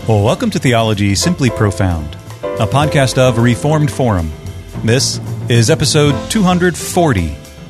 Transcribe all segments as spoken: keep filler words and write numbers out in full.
Well, welcome to Theology Simply Profound, a podcast of Reformed Forum. This is episode two hundred forty.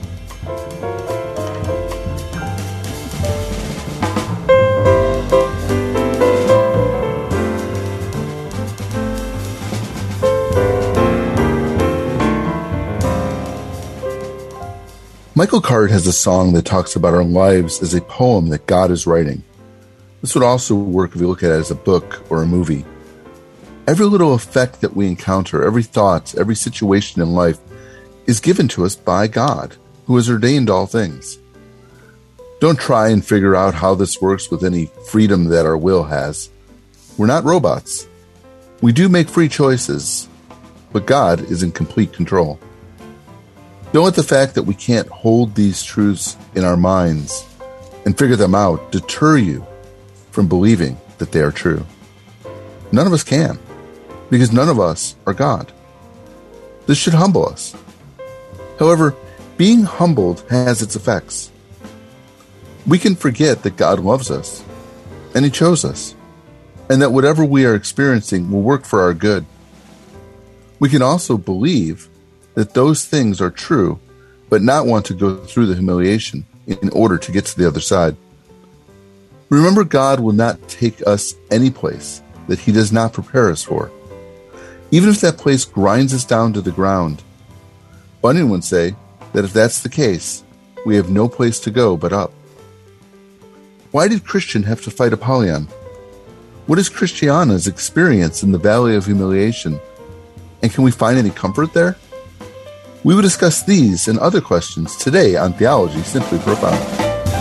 Michael Card has a song that talks about our lives as a poem that God is writing. This would also work if you look at it as a book or a movie. Every little effect that we encounter, every thought, every situation in life is given to us by God, who has ordained all things. Don't try and figure out how this works with any freedom that our will has. We're not robots. We do make free choices, but God is in complete control. Don't let the fact that we can't hold these truths in our minds and figure them out deter you from believing that they are true. None of us can, because none of us are God. This should humble us. However, being humbled has its effects. We can forget that God loves us, and He chose us, and that whatever we are experiencing will work for our good. We can also believe that those things are true, but not want to go through the humiliation in order to get to the other side. Remember, God will not take us any place that He does not prepare us for, even if that place grinds us down to the ground. Bunyan would say that if that's the case, we have no place to go but up. Why did Christian have to fight Apollyon? What is Christiana's experience in the valley of humiliation? And can we find any comfort there? We will discuss these and other questions today on Theology Simply Profound.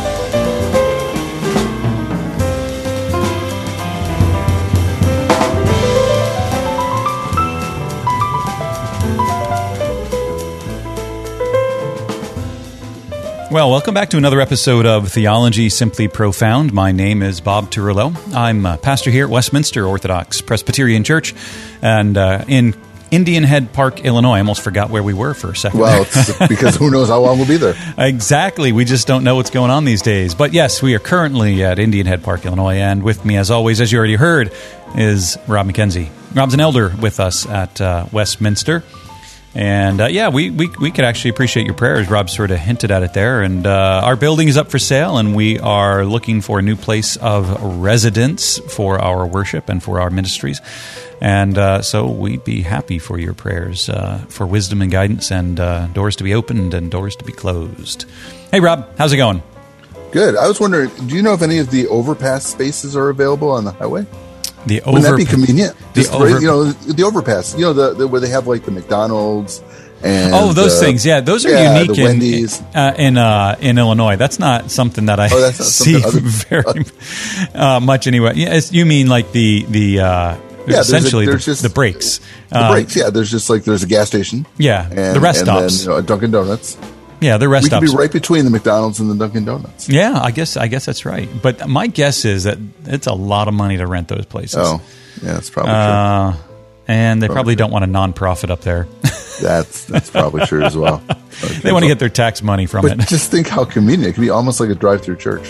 Well, welcome back to another episode of Theology Simply Profound. My name is Bob Turillo. I'm a pastor here at Westminster Orthodox Presbyterian Church, and uh, in Indian Head Park, Illinois. I almost forgot where we were for a second. Well, it's because who knows how long we'll be there. Exactly. We just don't know what's going on these days. But yes, we are currently at Indian Head Park, Illinois, and with me, as always, as you already heard, is Rob McKenzie. Rob's an elder with us at uh, Westminster. And uh, yeah, we, we we could actually appreciate your prayers. Rob sort of hinted at it there. And uh, our building is up for sale, and we are looking for a new place of residence for our worship and for our ministries. And uh, so we'd be happy for your prayers uh, for wisdom and guidance, and uh, doors to be opened and doors to be closed. Hey, Rob, how's it going? Good. I was wondering, do you know if any of the overpass spaces are available on the highway? The over- Wouldn't that be convenient? The Just over- right, you know, the overpass. You know, the, the where they have like the McDonald's and oh, those uh, things. Yeah, those are yeah, unique the in Wendy's. uh, in uh, in Illinois. That's not something that I oh, that's not see other- very uh, much anyway. Yeah, you mean like the the uh, yeah, essentially there's a, there's the, just, the breaks. The uh, breaks. Yeah, there's just like there's a gas station. Yeah, and, the rest and stops. Then, you know, a Dunkin' Donuts. Yeah, the rest we could stops. be right between the McDonald's and the Dunkin' Donuts. Yeah, I guess I guess that's right. But my guess is that it's a lot of money to rent those places. Oh, yeah, that's probably uh, true. And they Probably probably don't want a nonprofit up there. That's that's probably true as well. Okay, They want to so- get their tax money from But it. just think how convenient. It could be almost like a drive-through church.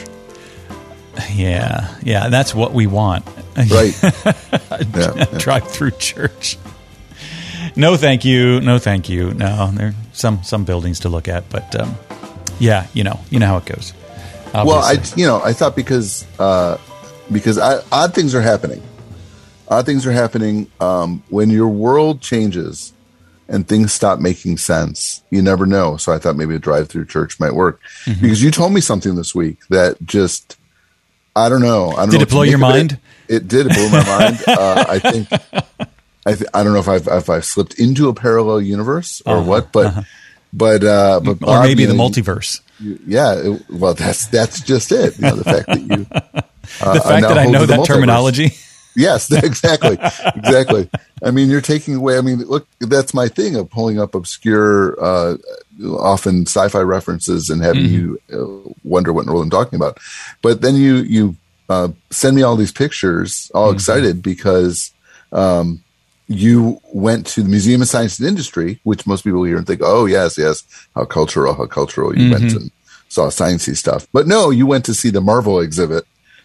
Yeah, yeah, that's what we want. Right. yeah, yeah. Drive-through church. No, thank you. No, thank you. No, there are some some buildings to look at, but um, yeah, you know, you know how it goes. Well, I Obviously. you know I thought because uh, because I, odd things are happening. Odd things are happening um, when your world changes and things stop making sense. You never know. So I thought maybe a drive-through church might work Mm-hmm. because you told me something this week that just I don't know. I don't Did know it blow what to your make of mind? It. it did. It blew my mind. Uh, I think. I, th- I don't know if I've if I've slipped into a parallel universe or Uh-huh, what, but uh-huh. but uh, but or Bob, maybe you the know, multiverse. you- yeah, it, well, that's that's just it. You know, the fact that you uh, The fact that I know that terminology. Yes, exactly, exactly. I mean, you're taking away. I mean, look, that's my thing of pulling up obscure, uh, often sci-fi references and having mm-hmm. you uh, wonder what in the world I'm talking about. But then you you uh, send me all these pictures, all mm-hmm. excited because um, you went to the Museum of Science and Industry, which most people hear and think, oh yes, yes, how cultural, how cultural. You mm-hmm. went and saw sciencey stuff, but no, you went to see the Marvel exhibit.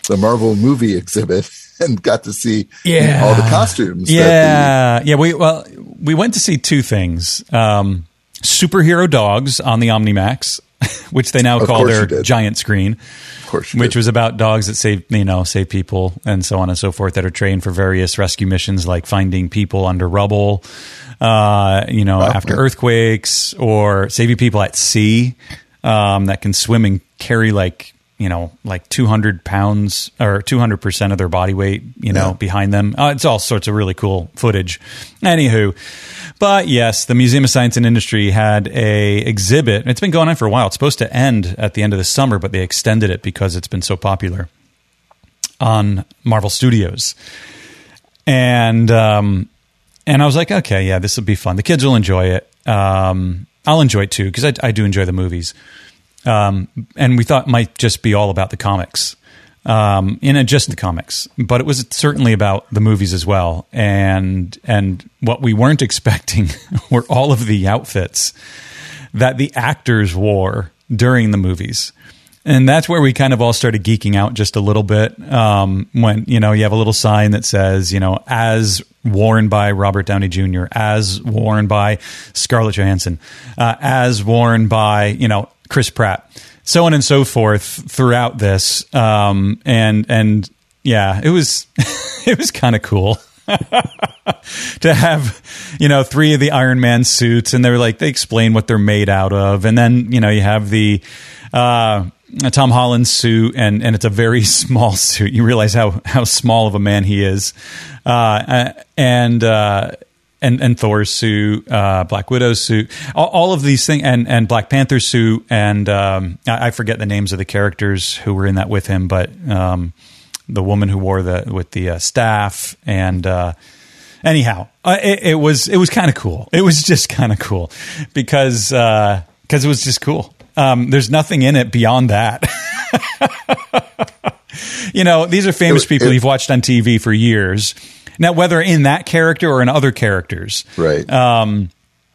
the Marvel movie exhibit and got to see yeah. all the costumes. Yeah, the, yeah. We well, we went to see two things: um, superhero dogs on the OmniMax, which they now call their giant screen. Of course, which did. was about dogs that save you know save people and so on and so forth that are trained for various rescue missions, like finding people under rubble, uh, you know, wow, after man. earthquakes, or saving people at sea um, that can swim and carry like. you know, like two hundred pounds or two hundred percent of their body weight, you know, yeah. behind them. Uh, it's all sorts of really cool footage. Anywho, but yes, the Museum of Science and Industry had a exhibit. It's been going on for a while. It's supposed to end at the end of the summer, but they extended it because it's been so popular on Marvel Studios. And, um, and I was like, okay, yeah, this will be fun. The kids will enjoy it. Um, I'll enjoy it too, because I, I do enjoy the movies. Um, and we thought it might just be all about the comics, um, in a, just the comics, but it was certainly about the movies as well. And, and what we weren't expecting were all of the outfits that the actors wore during the movies. And that's where we kind of all started geeking out just a little bit. Um, when, you know, you have a little sign that says, you know, as worn by Robert Downey Junior, as worn by Scarlett Johansson, uh, as worn by, you know, Chris Pratt, so on and so forth throughout this. Um, and, and yeah, it was, it was kind of cool to have, you know, three of the Iron Man suits, and they're like, they explain what they're made out of. And then, you know, you have the, uh, Tom Holland suit, and, and it's a very small suit. You realize how, how small of a man he is. Uh, and, uh, And, and Thor's suit, uh, Black Widow's suit, all, all of these things, and, and Black Panther's suit, and um, I, I forget the names of the characters who were in that with him, but um, the woman who wore the with the uh, staff, and uh, anyhow, uh, it, it was it was kind of cool. It was just kind of cool because uh, because it was just cool. Um, there's nothing in it beyond that. You know, these are famous it, people it, you've watched on T V for years. Now, whether in that character or in other characters, right? Um,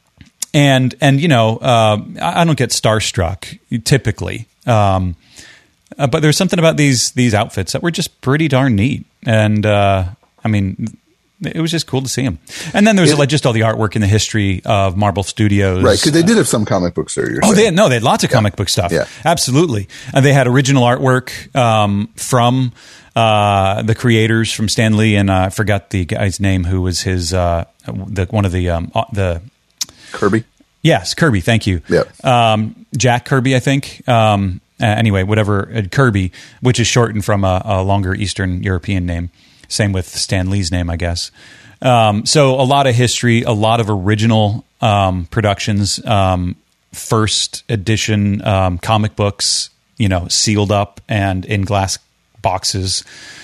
and and you know, uh, I don't get starstruck typically, um, uh, but there's something about these these outfits that were just pretty darn neat, and uh, I mean, it was just cool to see them. And then there's it, like just all the artwork in the history of Marvel Studios, right? Because they did have some comic books there. You're oh, saying. they had, no, they had lots of comic yeah. book stuff. Yeah, absolutely. And they had original artwork um, from. Uh, the creators from Stan Lee, and uh, I forgot the guy's name who was his uh, the one of the um, the Kirby. Yes, Kirby. Thank you. Yeah. Um, Jack Kirby, I think. Um, uh, anyway, whatever uh, Kirby, which is shortened from a, a longer Eastern European name. Same with Stan Lee's name, I guess. Um, so a lot of history, a lot of original um, productions, um, first edition um, comic books, you know, sealed up and in glass boxes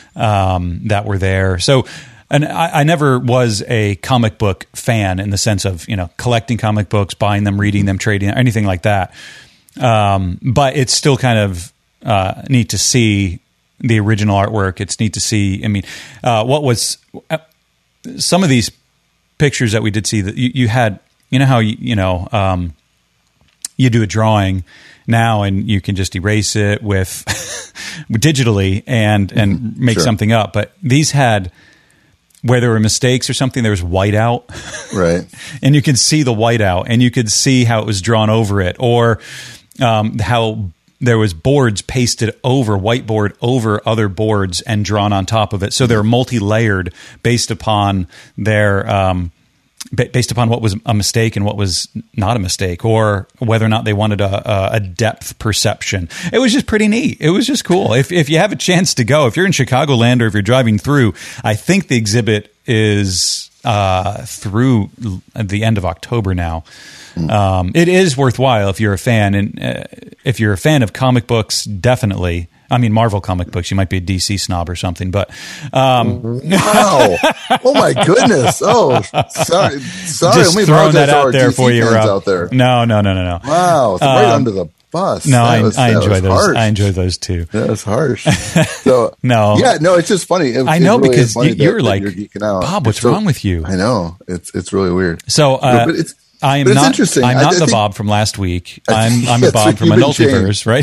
um, that were there. So, and I, I never was a comic book fan in the sense of, you know, collecting comic books, buying them, reading them, trading, anything like that. Um, but it's still kind of uh, neat to see the original artwork. It's neat to see, I mean, uh, what was uh, some of these pictures that we did see that you, you had, you know how, you, you know, um, you do a drawing now and you can just erase it with digitally and and mm-hmm. make sure. something up. But these had, where there were mistakes or something, there was whiteout. Right. And you can see the whiteout, and you could see how it was drawn over it, or um, how there was boards pasted over, whiteboard over other boards and drawn on top of it. So they're multi-layered based upon their... Um, based upon what was a mistake and what was not a mistake, or whether or not they wanted a, a depth perception. It was just pretty neat. It was just cool. If if you have a chance to go, if you're in Chicagoland or if you're driving through, I think the exhibit is uh, through the end of October now. Mm. Um, it is worthwhile if you're a fan, and uh, if you're a fan of comic books, definitely. I mean, Marvel comic books. You might be a D C snob or something, but um, wow! Oh my goodness! Oh, sorry, sorry. Just Let me throwing that out there D C for you, Rob. Out there. No, no, no, no, no. Wow, it's right um, under the bus. No, I, was, I enjoy those. Harsh. I enjoy those too. That was harsh. So no, yeah, no, it's just funny. It, I know really because you, you're that, like, that you're geeking out. Bob, what's so, wrong with you? I know it's it's really weird. So, uh, but it's, I am but it's not. interesting. I'm I, not I the think, Bob from last week. I'm I'm yeah, a Bob like from a multiverse, right?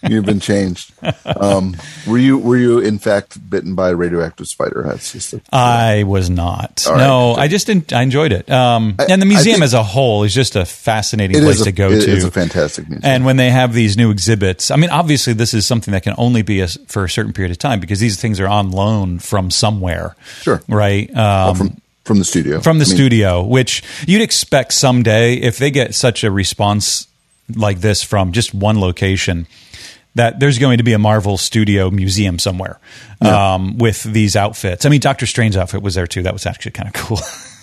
You've been changed. Um, were you were you in fact bitten by a radioactive spider? That's just a, I was not. All no, right. I just didn't, I enjoyed it. Um, I- and the museum think- as a whole is just a fascinating It place is a, to go it to. is a fantastic museum. And when they have these new exhibits, I mean, obviously this is something that can only be a, for a certain period of time because these things are on loan from somewhere. Sure. Right? Um, Well, from from the studio. from the I mean, studio, which you'd expect someday if they get such a response like this from just one location, that there's going to be a Marvel Studio museum somewhere Yeah. um, with these outfits. I mean, Doctor Strange's outfit was there too. That was actually kind of cool.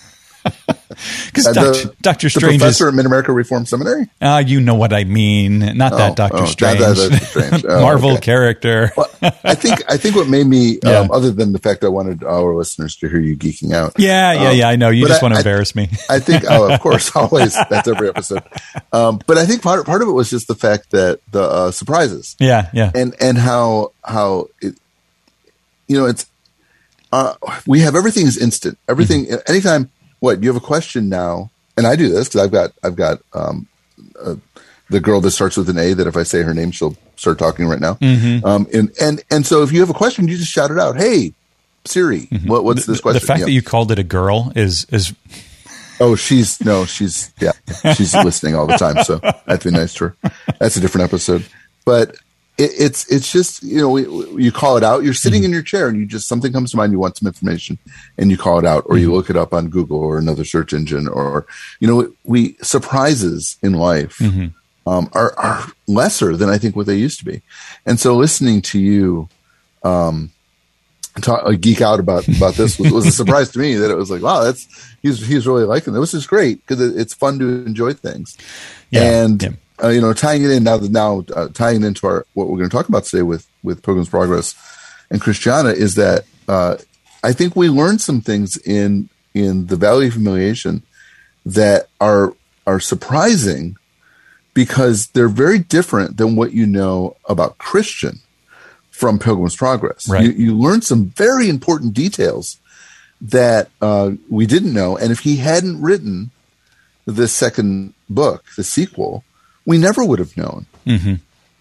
Because Uh, Doctor the, Doctor the Strange is, professor at Mid-America Reformed Seminary? uh, you know what I mean. Not Oh, that Doctor oh, Strange. that- that Doctor Strange. Oh, Marvel okay. character. Well, I think I think what made me, Yeah. um, other than the fact I wanted our listeners to hear you geeking out. Yeah, yeah, um, yeah. I know. You but just I- want to I- embarrass me. I think, oh, of course, always. That's every episode. Um, but I think part part of it was just the fact that the uh, surprises Yeah, yeah. and and how how it, you know, it's uh, we have everything is instant. Everything Mm-hmm. anytime. What you have a question now, and I do this because I've got I've got um, uh, the girl that starts with an A that if I say her name, she'll start talking right now. Mm-hmm. Um, and and and so if you have a question, you just shout it out. Hey, Siri, what, what's this question? Mm-hmm. The fact Yeah. that you called it a girl is is Oh, she's no, she's yeah, she's listening all the time. So I have to be nice to her. That's a different episode. But it, it's it's just you know we, we- you call it out. You're sitting in your chair and you just something comes to mind. You want some information and you call it out, or you look it up on Google or another search engine, or you know we surprises in life um, are are lesser than I think what they used to be. And so listening to you. Um, Talk, uh, geek out about about this was, was a surprise to me that it was like, wow, that's he's he's really liking it. This is great because it, it's fun to enjoy things, Yeah, and yeah. Uh, you know, tying it in now that now uh, tying it into our what we're going to talk about today with with Pilgrim's Progress and Christiana is that uh, I think we learned some things in in the Valley of Humiliation that are are surprising because they're very different than what you know about Christian from Pilgrim's Progress. Right. You, you learn some very important details that uh, we didn't know. And if he hadn't written the second book, the sequel, we never would have known. Mm-hmm.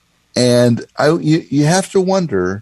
And I, you, you have to wonder,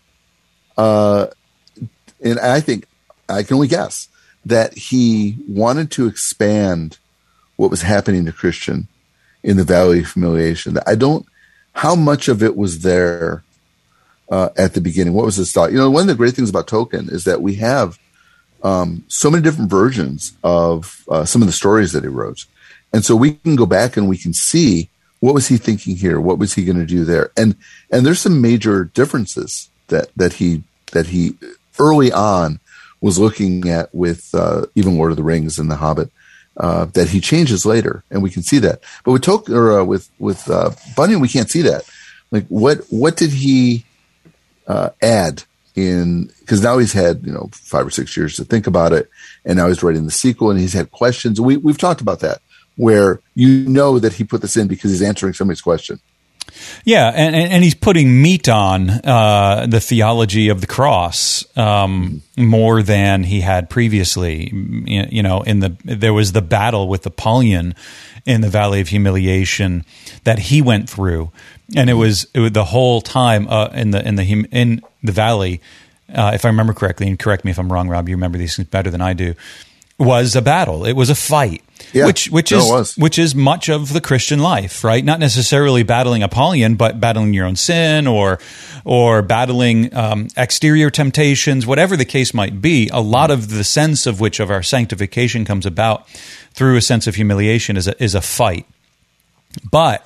uh, and I think I can only guess that he wanted to expand what was happening to Christian in the Valley of Humiliation. I don't, how much of it was there Uh, at the beginning? What was his thought? You know, one of the great things about Tolkien is that we have um, so many different versions of uh, some of the stories that he wrote. And so we can go back and we can see what was he thinking here? What was he going to do there? And and there's some major differences that, that he that he early on was looking at with uh, even Lord of the Rings and The Hobbit uh, that he changes later. And we can see that. But with Tolkien, or uh, with, with uh, Bunyan, we can't see that. Like what what did he Uh, add in, because now he's had you know five or six years to think about it, and now he's writing the sequel, and he's had questions. We we've talked about that, where you know that he put this in because he's answering somebody's question. Yeah, and, and, and he's putting meat on uh, the theology of the cross um, more than he had previously. You you know, in the there was the battle with Apollyon in the Valley of Humiliation that he went through, and it was, it was the whole time uh, in the in the hum- in the valley. Uh, if I remember correctly, and correct me if I'm wrong, Rob, you remember these things better than I do. Was a battle. It was a fight. Yeah, which which no, is it was. which is much of the Christian life, right? Not necessarily battling Apollyon, but battling your own sin, or or battling um, exterior temptations, whatever the case might be. A lot of the sense of which of our sanctification comes about through a sense of humiliation is a, is a fight. But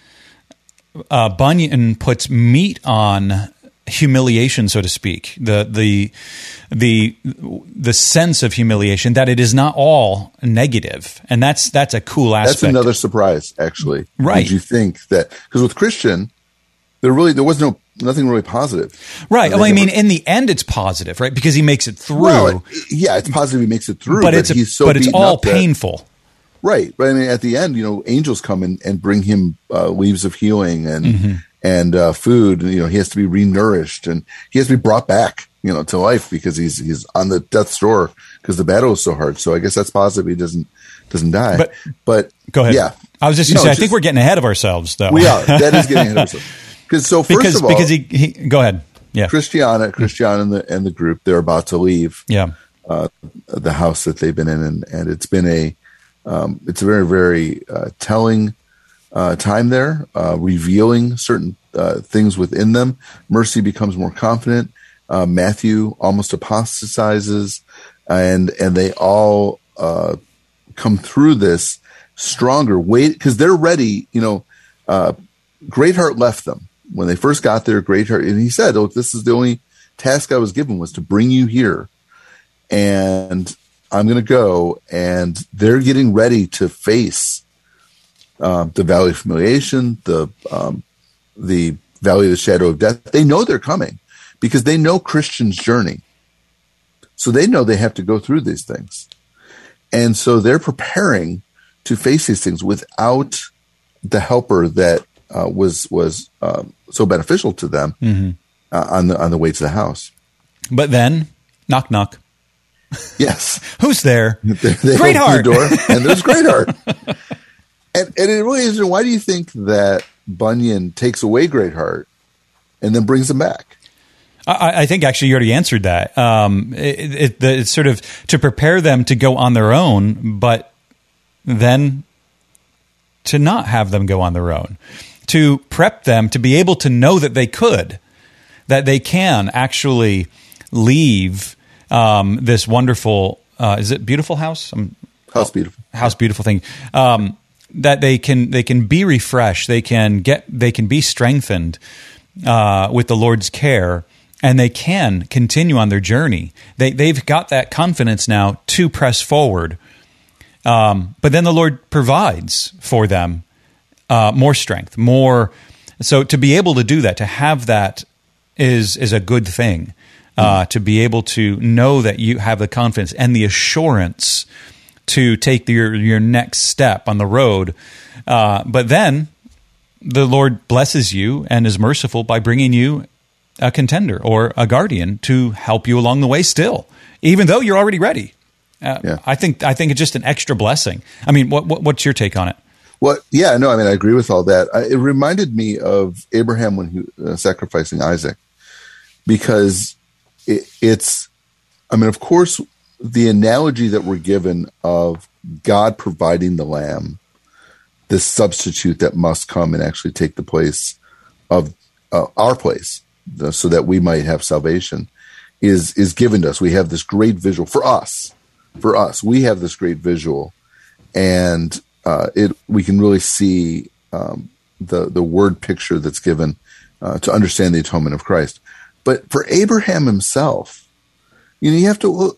uh, Bunyan puts meat on humiliation, so to speak, the the the the sense of humiliation, that it is not all negative, and that's that's a cool aspect. That's another surprise, actually. Right? Did you think that because with Christian, there really there was no nothing really positive, right? Uh, Well, I they mean, never- in the end, it's positive, right? Because he makes it through. well, it- yeah, it's positive. He makes it through, but but, it's a, he's so but it's beaten all up that- painful. Right. But I mean, at the end, you know, angels come and, and bring him uh, leaves of healing and Mm-hmm. and uh, food. You know, he has to be renourished and he has to be brought back, you know, to life because he's he's on the death's door because the battle is so hard. So I guess that's positive. He doesn't doesn't die. But- but Go ahead. Yeah, I was just going to No, say, I it's think just- we're getting ahead of ourselves, though. we are. That is getting ahead of ourselves. Because so first because, of all, because he, he go ahead. Yeah. Christiana, Christiana and the, and the group, they're about to leave Yeah. uh, the house that they've been in. And, and it's been a, um, it's a very, very uh, telling uh, time there, uh, revealing certain uh, things within them. Mercy becomes more confident. Uh, Matthew almost apostatizes, and, and they all uh, come through this stronger. Wait, because they're ready, you know, uh, Greatheart left them. When they first got there, Greatheart, and he said, look, this is the only task I was given, was to bring you here. And I'm going to go. And they're getting ready to face uh, the Valley of Humiliation, the, um, the Valley of the Shadow of Death. They know they're coming because they know Christian's journey. So they know they have to go through these things. And so they're preparing to face these things without the helper that Uh, was was uh, so beneficial to them mm-hmm. uh, on the on the way to the house. But then, knock knock. Yes, who's there? they they Greatheart. The door, and there's Greatheart. and and it really is. Why do you think that Bunyan takes away Greatheart and then brings him back? I, I think actually you already answered that. Um, it, it, the, it's sort of to prepare them to go on their own, but then to not have them go on their own. To prep them to be able to know that they could, that they can actually leave um, this wonderful, uh, is it beautiful house? Um, house beautiful. House beautiful thing. Um, that they can they can be refreshed, they can get they can be strengthened uh, with the Lord's care, and they can continue on their journey. They they've got that confidence now to press forward. Um, but then the Lord provides for them uh, more strength, more. So to be able to do that, to have that, is is a good thing. Uh, mm. To be able to know that you have the confidence and the assurance to take your your next step on the road. Uh, but then the Lord blesses you and is merciful by bringing you a contender or a guardian to help you along the way still, even though you're already ready. Uh, yeah. I think I think it's just an extra blessing. I mean, what, what what's your take on it? Well, yeah, no, I mean, I agree with all that. I, it reminded me of Abraham when he uh, sacrificing Isaac, because it, it's, I mean, of course, the analogy that we're given of God providing the lamb, this substitute that must come and actually take the place of uh, our place, the, so that we might have salvation, is is given to us. We have this great visual for us. For us, we have this great visual, and uh, it we can really see um, the the word picture that's given uh, to understand the atonement of Christ. But for Abraham himself, you know, you have to look.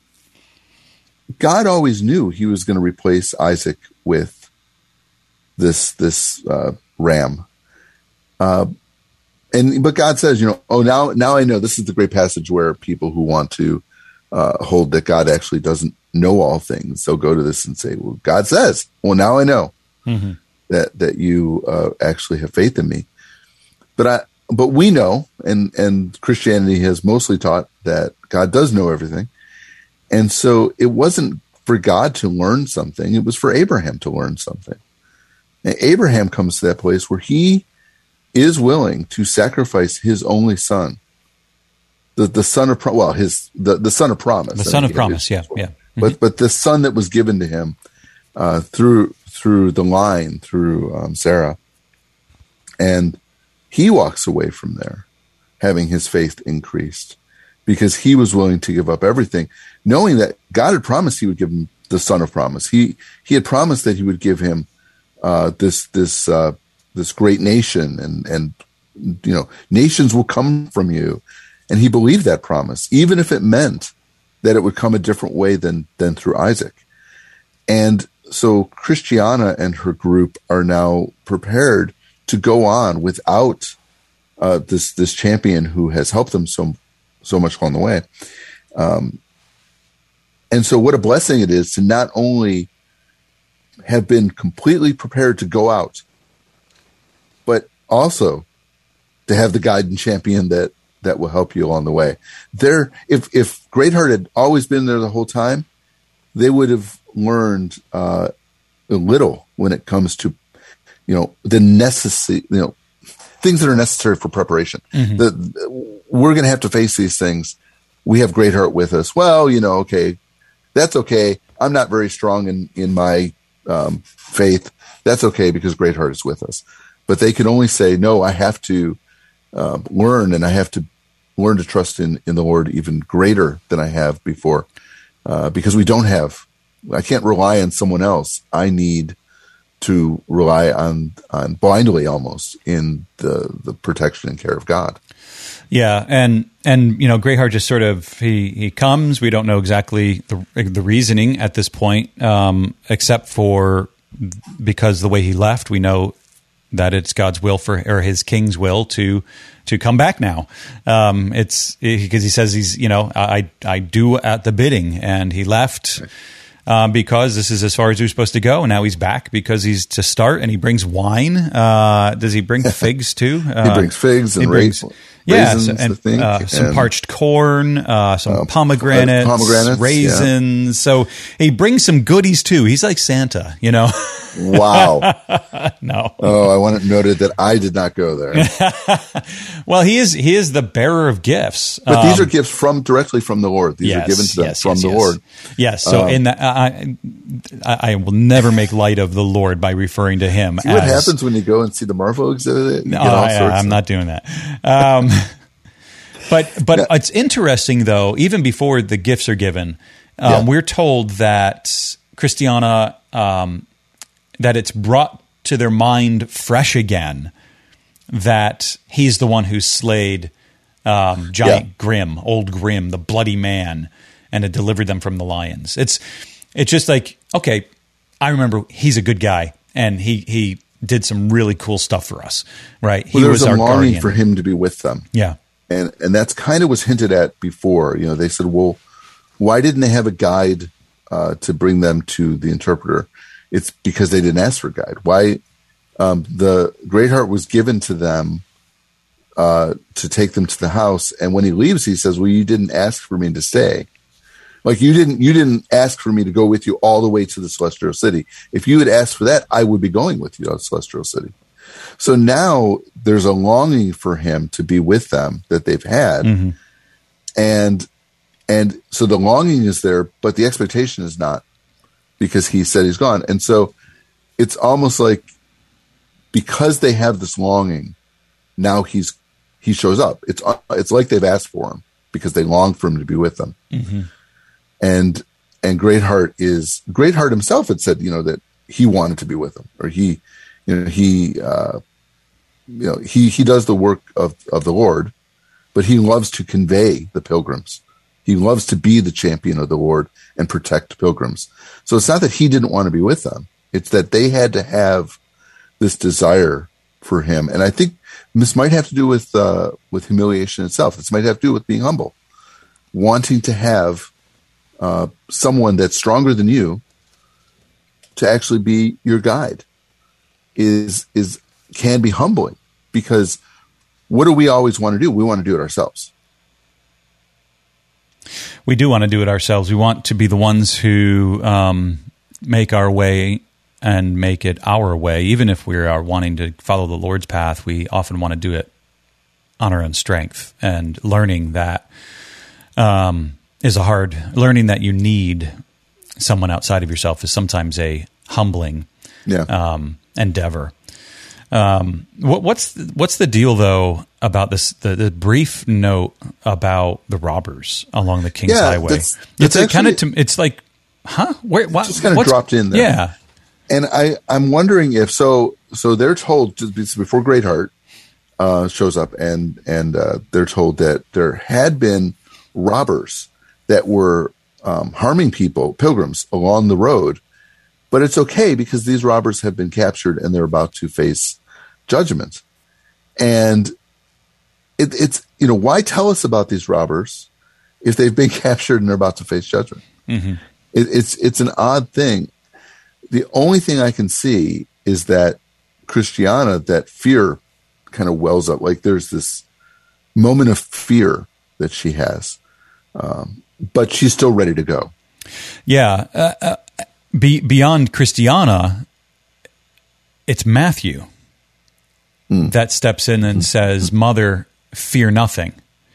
God always knew he was going to replace Isaac with this this uh, ram, uh, and but God says, you know, oh now now I know. This is the great passage where people who want to uh, hold that God actually doesn't know all things, they'll go to this and say, well, God says, well, now I know mm-hmm. that that you uh, actually have faith in me. But I, but we know, and and Christianity has mostly taught that God does know everything, and so it wasn't for God to learn something; it was for Abraham to learn something. And Abraham comes to that place where he is willing to sacrifice his only son, the the son of well, his the, the son of promise, the son of promise, yeah, yeah. But but the son that was given to him uh, through through the line through um, Sarah, and he walks away from there, having his faith increased, because he was willing to give up everything, knowing that God had promised he would give him the son of promise. He he had promised that he would give him uh, this this uh, this great nation, and and you know nations will come from you, and he believed that promise, even if it meant that it would come a different way than than through Isaac. And so Christiana and her group are now prepared to go on without uh, this this champion who has helped them so so much along the way. Um, and so what a blessing it is to not only have been completely prepared to go out, but also to have the guide and champion that that will help you along the way. There, if if Greatheart had always been there the whole time, they would have learned uh, a little when it comes to, you know, the necessary, you know, things that are necessary for preparation. Mm-hmm. The, the, we're going to have to face these things. We have Greatheart with us. Well, you know, okay, that's okay. I'm not very strong in, in my um, faith. That's okay because Greatheart is with us. But they can only say, no, I have to uh, learn, and I have to learn to trust in, in the Lord even greater than I have before, uh, because we don't have, I can't rely on someone else. I need to rely on, on blindly almost in the, the protection and care of God. Yeah, and and you know, Greatheart just sort of he he comes. We don't know exactly the the reasoning at this point, um, except for because the way he left, we know that it's God's will for, or his king's will to to come back now. Um, it's because he says he's, you know, I I do at the bidding, and he left uh, because this is as far as he was supposed to go, and now he's back because he's to start, and he brings wine. Uh, does he bring figs too? Uh, he brings figs and he brings, raisins. Yeah, raisins, and, I think, uh, some and, parched corn, uh, some uh, pomegranates, pomegranates, raisins. Yeah. So he brings some goodies too. He's like Santa, you know. Wow. No. Oh, I want it noted that I did not go there. Well, he is he is the bearer of gifts. But um, these are gifts from directly from the Lord. These yes, are given to them yes, from yes, the yes. Lord. Yes. So um, in that, I, I I will never make light of the Lord by referring to him. See as, what happens when you go and see the Marvel exhibit? You No, get all I, sorts I'm of, not doing that. Um, but but Yeah. it's interesting though. Even before the gifts are given, um, Yeah. we're told that Christiana. Um, that it's brought to their mind fresh again that he's the one who slayed um, Giant Yeah. Grim, Old Grim, the bloody man, and had delivered them from the lions. It's it's just like, okay, I remember he's a good guy, and he he did some really cool stuff for us, right? He well, there was was a our longing guardian. for him to be with them. Yeah. And and that's kind of was hinted at before. You know, they said, well, why didn't they have a guide uh, to bring them to the interpreter? It's because they didn't ask for a guide. Why? Um, the Greatheart was given to them uh, to take them to the house, and when he leaves, he says, "Well, you didn't ask for me to stay. Like you didn't, you didn't ask for me to go with you all the way to the Celestial City. If you had asked for that, I would be going with you to the Celestial City." So now there's a longing for him to be with them that they've had, Mm-hmm. and and so the longing is there, but the expectation is not. Because he said he's gone. And so it's almost like because they have this longing, now he's he shows up. It's it's like they've asked for him because they long for him to be with them. Mm-hmm. And and Greatheart is Greatheart himself had said, you know, that he wanted to be with them, or he, you know, he uh, you know, he he does the work of, of the Lord, but he loves to convey the pilgrims. He loves to be the champion of the Lord and protect pilgrims. So it's not that he didn't want to be with them. It's that they had to have this desire for him. And I think this might have to do with uh, with humiliation itself. This might have to do with being humble, wanting to have uh, someone that's stronger than you to actually be your guide is is can be humbling, because what do we always want to do? We want to do it ourselves. We do want to do it ourselves. We want to be the ones who um, make our way and make it our way. Even if we are wanting to follow the Lord's path, we often want to do it on our own strength. And learning that um, is a hard, learning that you need someone outside of yourself is sometimes a humbling Yeah. um, endeavor. Um, what, what's the, what's the deal though about this? The, the brief note about the robbers along the King's Yeah, Highway. that's- that's it's kind of actually- it's like, huh? Where? What, just kind of what's- dropped in there. Yeah, And I, I'm wondering if so. So they're told just before Greatheart uh, shows up, and and uh, they're told that there had been robbers that were um, harming people, pilgrims, along the road. But it's okay because these robbers have been captured and they're about to face judgment. And it, it's you know why tell us about these robbers if they've been captured and they're about to face judgment? mm-hmm. It, it's it's an odd thing. The only thing I can see is that Christiana, that fear kind of wells up. Like there's this moment of fear that she has, um, but she's still ready to go. yeah. Uh, uh, be, beyond Christiana, it's Matthew. mm. that steps in and mm. says, "Mother, fear nothing,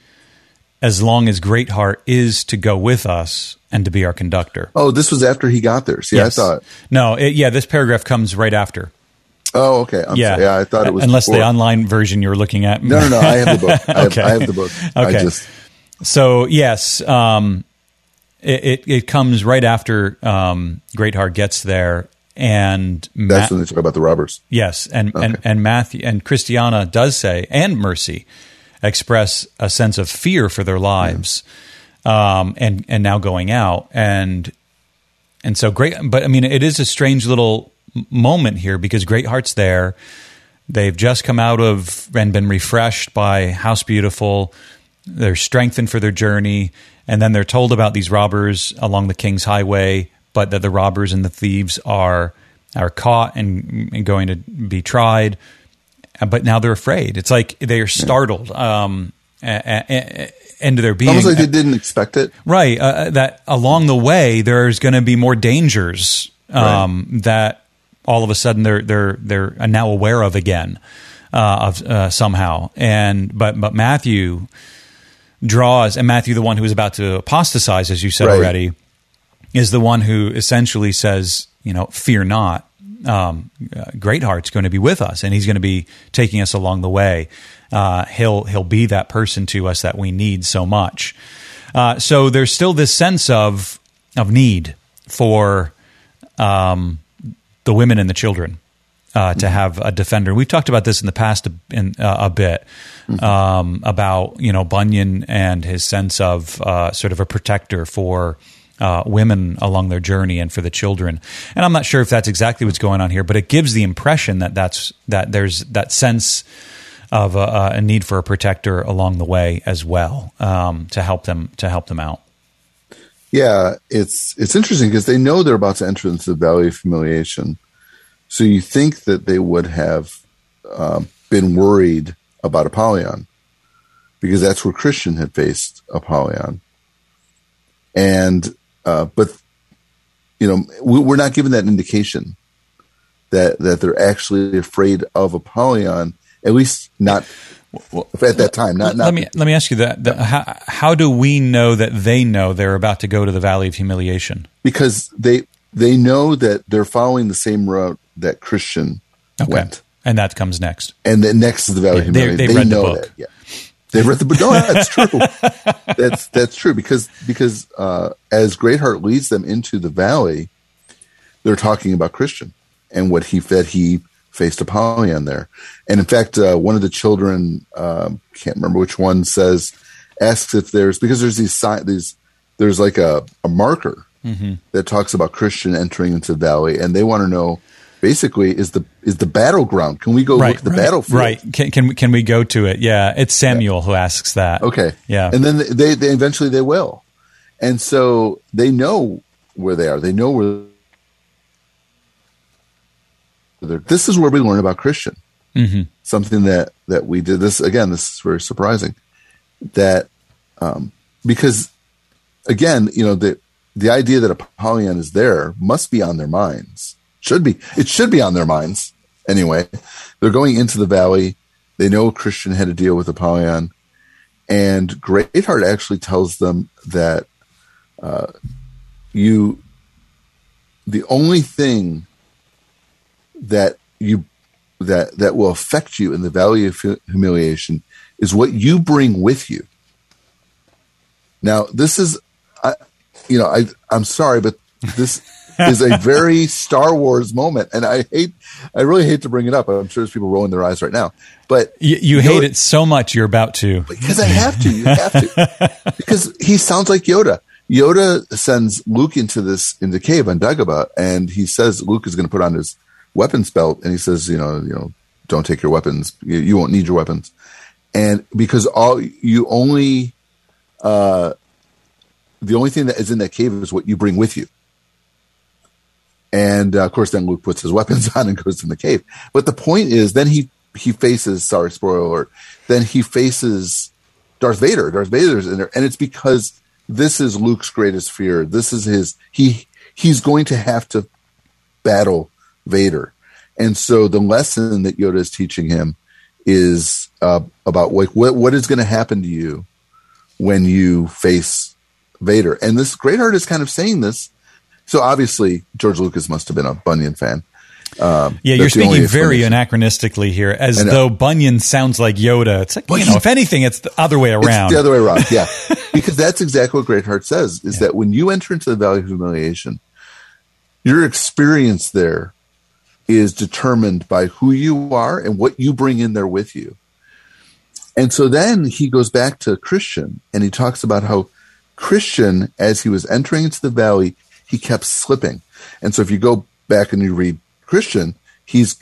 as long as Greatheart is to go with us and to be our conductor." Oh, this was after he got there. See, yes. I thought no, it, yeah, this paragraph comes right after. Oh, okay. I'm yeah. sorry. yeah, I thought it was unless before. the online version you're looking at. No, no, no. I have the book. I, okay. have, I have the book. Okay. I just so yes. Um, It, it it comes right after um, Greatheart gets there, and Ma- that's when they talk about the robbers. Yes, and, okay. and and Matthew and Christiana does say, and Mercy express a sense of fear for their lives, yeah. um, and and now going out, and and so great. But I mean, it is a strange little moment here because Greatheart's there. They've just come out of and been refreshed by House Beautiful. They're strengthened for their journey. And then they're told about these robbers along the King's Highway, but that the robbers and the thieves are are caught and, and going to be tried. But now they're afraid. It's like they are startled um, a, a, a, into their being. Almost like they didn't expect it. Right. Uh, that along the way, there's going to be more dangers um, right. that all of a sudden they're they're they're now aware of again uh, of uh, somehow. And but but Matthew. draws, and Matthew, the one who is about to apostatize, as you said right. already, is the one who essentially says, you know, fear not. Um, uh, Greatheart's going to be with us, and he's going to be taking us along the way. Uh, he'll he'll be that person to us that we need so much. Uh, so there's still this sense of of need for um, the women and the children. Uh, to have a defender. We've talked about this in the past a, in, uh, a bit um, about, you know, Bunyan and his sense of uh, sort of a protector for uh, women along their journey and for the children. And I'm not sure if that's exactly what's going on here, but it gives the impression that that's that there's that sense of a, a need for a protector along the way as well um, to help them to help them out. Yeah, it's it's interesting because they know they're about to enter into the Valley of Humiliation. So you think that they would have uh, been worried about Apollyon because that's where Christian had faced Apollyon. And, uh, but, you know, we, we're not given that indication that, that they're actually afraid of Apollyon, at least not well, at that time. Not, not let me, let me ask you that. The, how, how do we know that they know they're about to go to the Valley of Humiliation? Because they, they know that they're following the same route that Christian okay. went. And that comes next. And then next is the Valley of yeah, Humiliation. They, they read know the book. that. Yeah. They've read the book. No, that's true. that's that's true because because uh, as Greatheart leads them into the valley, they're talking about Christian and what he that he faced Apollyon there. And in fact, uh, one of the children, uh, can't remember which one, says asks if there's because there's these sign these there's like a, a marker mm-hmm. that talks about Christian entering into the valley, and they want to know. Basically, is the is the battleground? Can we go right, look at the right, battlefield? Right. Can, can we can we go to it? Yeah, it's Samuel yeah. who asks that. Okay. Yeah. And then they, they eventually they will, and so they know where they are. They know where. They're, this is where we learn about Christian. Mm-hmm. Something that that we did. This again. This is very surprising. That um, because again, you know the the idea that Apollyon is there must be on their minds. Should be. It should be on their minds. Anyway, they're going into the valley. They know Christian had to deal with Apollyon. And Greatheart actually tells them that uh, you, the only thing that you, that, that will affect you in the Valley of Humiliation is what you bring with you. Now, this is, I, you know, I, I'm sorry, but this is a very Star Wars moment, and I hate, I really hate to bring it up. I'm sure there's people rolling their eyes right now, but you, you, you hate know, it so much you're about to because I have to. You have to because he sounds like Yoda. Yoda sends Luke into this in the cave on Dagobah, and he says Luke is going to put on his weapons belt, and he says, you know, you know, don't take your weapons. You, you won't need your weapons, and because all you only, uh, the only thing that is in that cave is what you bring with you. And uh, of course, then Luke puts his weapons on and goes in the cave. But the point is, then he he faces, sorry, spoiler alert, then he faces Darth Vader. Darth Vader's in there, and it's because this is Luke's greatest fear. This is his he he's going to have to battle Vader, and so the lesson that Yoda is teaching him is uh, about like what what is going to happen to you when you face Vader. And this Greatheart is kind of saying this. So obviously George Lucas must have been a Bunyan fan. Um, yeah, you're speaking very anachronistically here, as though Bunyan sounds like Yoda. It's like, well, you know, if anything, it's the other way around. It's the other way around, yeah. Because that's exactly what Greatheart says, is yeah. that when you enter into the Valley of Humiliation, your experience there is determined by who you are and what you bring in there with you. And so then he goes back to Christian, and he talks about how Christian, as he was entering into the valley, he kept slipping. And so if you go back and you read Christian, he's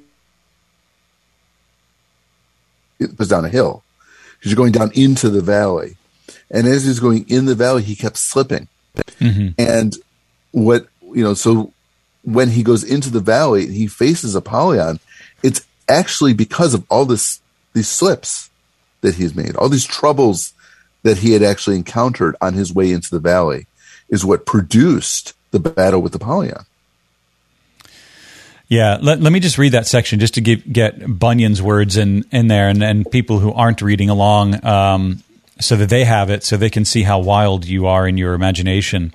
it was down a hill because you're going down into the valley, and as he's going in the valley, he kept slipping. Mm-hmm. And what you know, so when he goes into the valley and he faces Apollyon, it's actually because of all this these slips that he's made, all these troubles that he had actually encountered on his way into the valley, is what produced the battle with Apollyon. Yeah, let, let me just read that section just to give, get Bunyan's words in, in there, and, and people who aren't reading along, um, so that they have it, so they can see how wild you are in your imagination.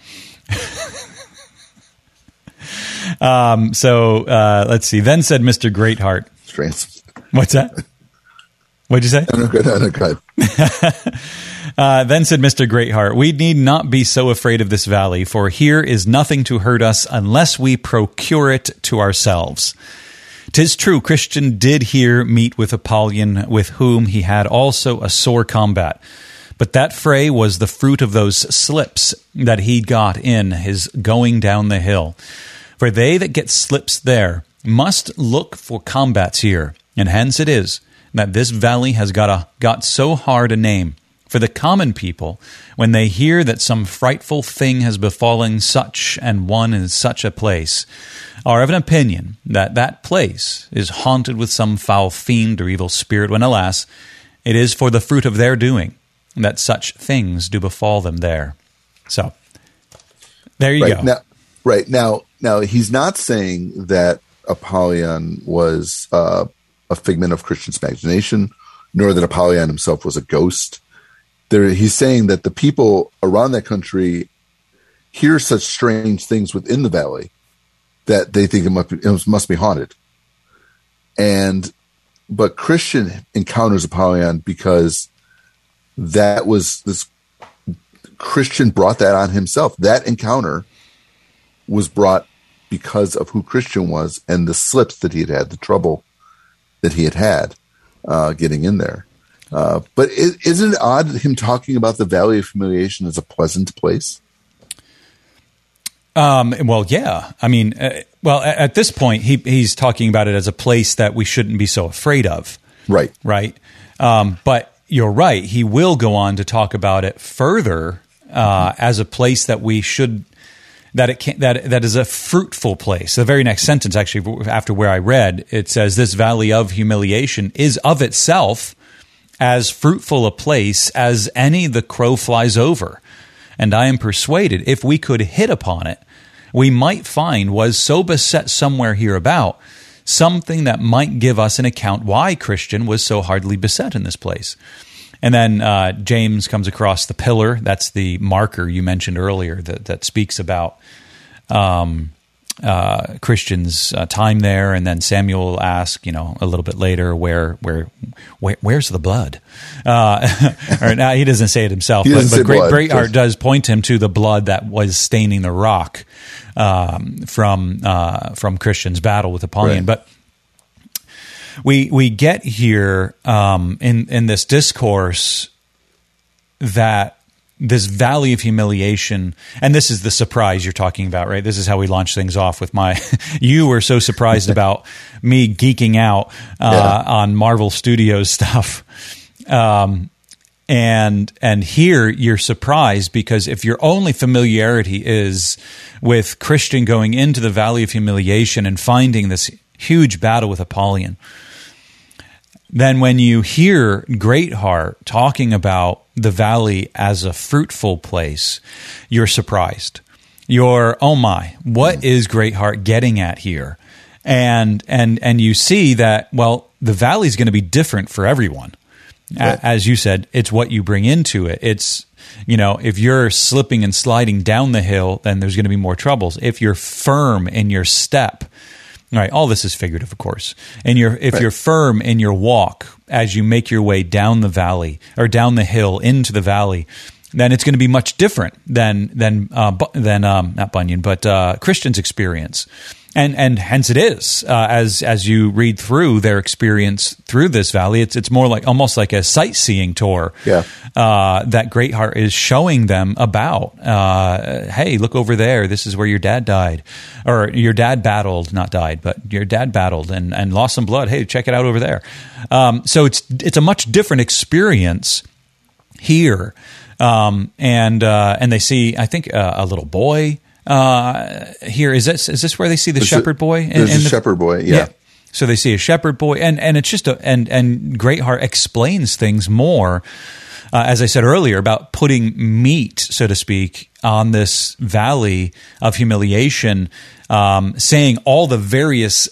um, so uh, let's see. Then said Mister Greatheart. Strange. What's that? What'd you say? No, no, good, no, no, good. Uh, then said Mister Greatheart, we need not be so afraid of this valley, for here is nothing to hurt us unless we procure it to ourselves. 'Tis true, Christian did here meet with Apollyon, with whom he had also a sore combat. But that fray was the fruit of those slips that he got in his going down the hill. For they that get slips there must look for combats here, and hence it is that this valley has got a got so hard a name. For the common people, when they hear that some frightful thing has befallen such and one in such a place, are of an opinion that that place is haunted with some foul fiend or evil spirit, when, alas, it is for the fruit of their doing that such things do befall them there. So, there you right, go. Now, right. Now, now, he's not saying that Apollyon was uh, a figment of Christian's imagination, nor that Apollyon himself was a ghost. There, he's saying that the people around that country hear such strange things within the valley that they think it must be, it must be haunted. And but Christian encounters Apollyon because that was this Christian brought that on himself. That encounter was brought because of who Christian was and the slips that he had had, the trouble that he had had uh, getting in there. Uh, but is, isn't it odd him talking about the Valley of Humiliation as a pleasant place? Um, well, yeah. I mean, uh, well, at, at this point, he he's talking about it as a place that we shouldn't be so afraid of. Right. Right. Um, but you're right. He will go on to talk about it further uh, mm-hmm. as a place that we should, that it can, that that is a fruitful place. The very next sentence, actually, after where I read, it says, this Valley of Humiliation is of itself as fruitful a place as any the crow flies over. And I am persuaded if we could hit upon it, we might find was so beset somewhere hereabout, something that might give us an account why Christian was so hardly beset in this place. And then uh, James comes across the pillar. That's the marker you mentioned earlier that, that speaks about um, uh, Christian's uh, time there. And then Samuel will ask, you know, a little bit later, where, where, where where's the blood? Uh, or now he doesn't say it himself, but, but Great Greatheart does point him to the blood that was staining the rock um, from uh, from Christian's battle with Apollyon. Right. But we we get here um, in in this discourse that this Valley of Humiliation, and this is the surprise you're talking about, right? This is how we launch things off with my, you were so surprised about me geeking out uh, yeah. on Marvel Studios stuff. Um, and, and here you're surprised because if your only familiarity is with Christian going into the Valley of Humiliation and finding this huge battle with Apollyon, then when you hear Greatheart talking about the valley as a fruitful place, you're surprised. You're, oh my, what is Greatheart getting at here? And and and you see that, well, the valley is going to be different for everyone. Right. As you said, it's what you bring into it. It's, you know, if you're slipping and sliding down the hill, then there's going to be more troubles. If you're firm in your step, right, all this is figurative, of course. And you're, if right. you're firm in your walk as you make your way down the valley or down the hill into the valley, then it's going to be much different than than uh, than um, not Bunyan, but uh, Christian's experience. And and hence it is uh, as as you read through their experience through this valley, it's it's more like almost like a sightseeing tour. Yeah. Uh, that Greatheart is showing them about. Uh, hey, look over there. This is where your dad died, or your dad battled, not died, but your dad battled and, and lost some blood. Hey, check it out over there. Um, so it's it's a much different experience here, um, and uh, and they see, I think, uh, a little boy. Uh, here is this is this where they see the there's shepherd boy? In, there's in a the, shepherd boy, yeah. yeah. So they see a shepherd boy, and, and it's just a and and Greatheart explains things more, uh, as I said earlier, about putting meat, so to speak, on this valley of humiliation, um, saying all the various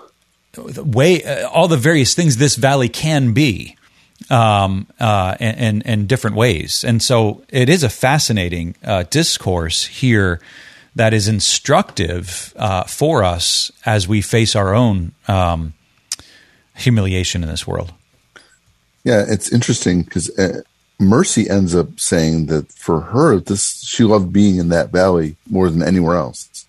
way, uh, all the various things this valley can be. Um, uh, in, in, in different ways. And so it is a fascinating uh, discourse here that is instructive uh, for us as we face our own um, humiliation in this world. Yeah, it's interesting because uh, Mercy ends up saying that for her, this she loved being in that valley more than anywhere else.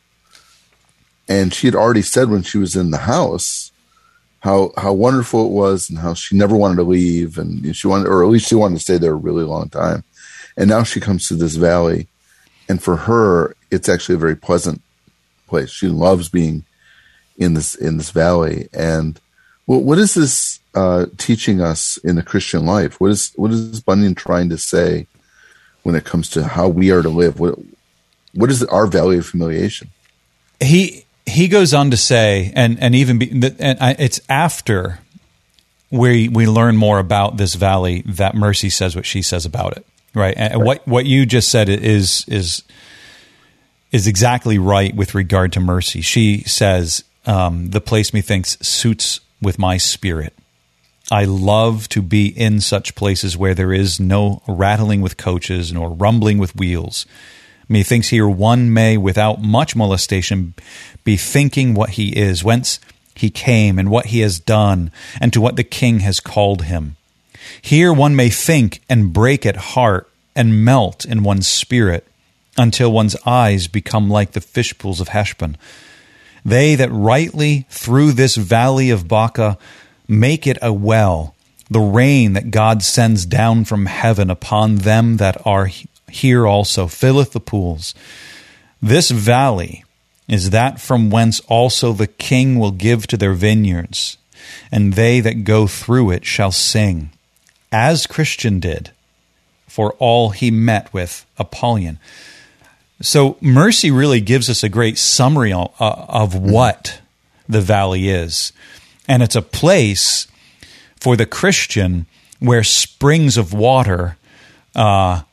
And she had already said when she was in the house how how wonderful it was and how she never wanted to leave, and she wanted, or at least she wanted to stay there a really long time. And now she comes to this valley, and for her, it's actually a very pleasant place. She loves being in this in this valley. And what what is this uh, teaching us in the Christian life? What is what is Bunyan trying to say when it comes to how we are to live? What what is our valley of humiliation? He. He goes on to say, and and even be, and I, it's after we we learn more about this valley that Mercy says what she says about it, right? And right. what what you just said is is is exactly right with regard to Mercy. She says, um, "The place methinks suits with my spirit. I love to be in such places where there is no rattling with coaches nor rumbling with wheels. Methinks here one may, without much molestation, be thinking what he is, whence he came, and what he has done, and to what the king has called him. Here one may think and break at heart, and melt in one's spirit, until one's eyes become like the fish pools of Heshbon. They that rightly through this valley of Baca make it a well, the rain that God sends down from heaven upon them that are here also filleth the pools. This valley is that from whence also the king will give to their vineyards, and they that go through it shall sing, as Christian did, for all he met with Apollyon." So Mercy really gives us a great summary of, of what the valley is. And it's a place for the Christian where springs of water uh,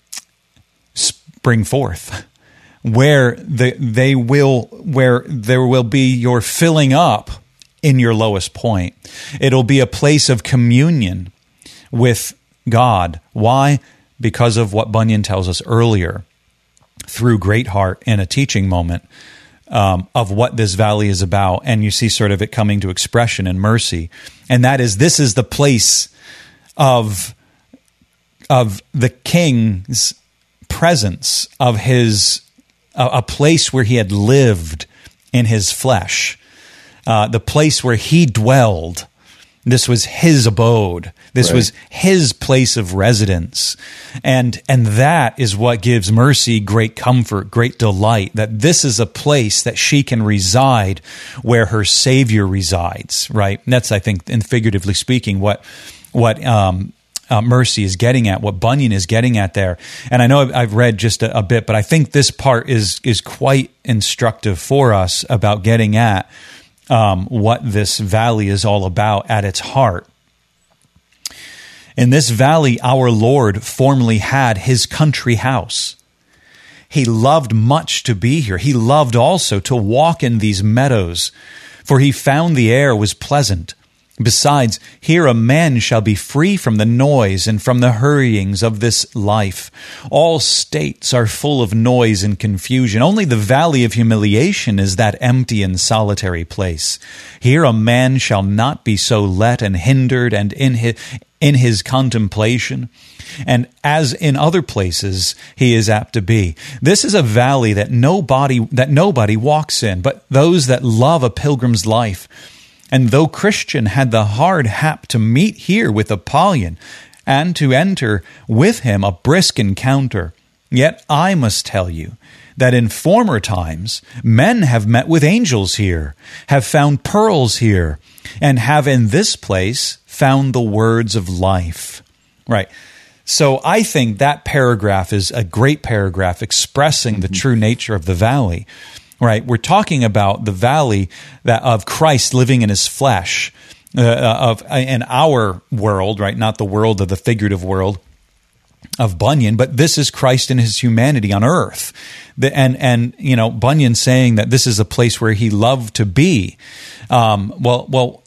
spring forth, where the, they will, where there will be your filling up in your lowest point. It'll be a place of communion with God. Why? Because of what Bunyan tells us earlier through Greatheart in a teaching moment um, of what this valley is about. And you see sort of it coming to expression in Mercy. And that is, this is the place of, of the king's presence, of his, a, a place where he had lived in his flesh, uh, the place where he dwelled. This was his abode. This right. was his place of residence. And and that is what gives Mercy great comfort, great delight, that this is a place that she can reside where her Savior resides, right? And that's, I think, and figuratively speaking, what what um, uh, Mercy is getting at, what Bunyan is getting at there. And I know I've, I've read just a, a bit, but I think this part is is quite instructive for us about getting at Um, what this valley is all about at its heart. In this valley, our Lord formerly had his country house. He loved much to be here. He loved also to walk in these meadows, for he found the air was pleasant, Besides, here a man shall be free from the noise and from the hurryings of this life. All states are full of noise and confusion. Only the valley of humiliation is that empty and solitary place. Here a man shall not be so let and hindered and in his, in his contemplation, and as in other places he is apt to be. This is a valley that nobody, that nobody walks in, but those that love a pilgrim's life. And though Christian had the hard hap to meet here with Apollyon, and to enter with him a brisk encounter, yet I must tell you that in former times men have met with angels here, have found pearls here, and have in this place found the words of life. Right. So I think that paragraph is a great paragraph expressing the true nature of the valley. Right, we're talking about the valley that of Christ living in his flesh, uh, of in our world, right? Not the world of the figurative world of Bunyan, but this is Christ in his humanity on earth. The, and and you know, Bunyan saying that this is a place where he loved to be. Um, well, well,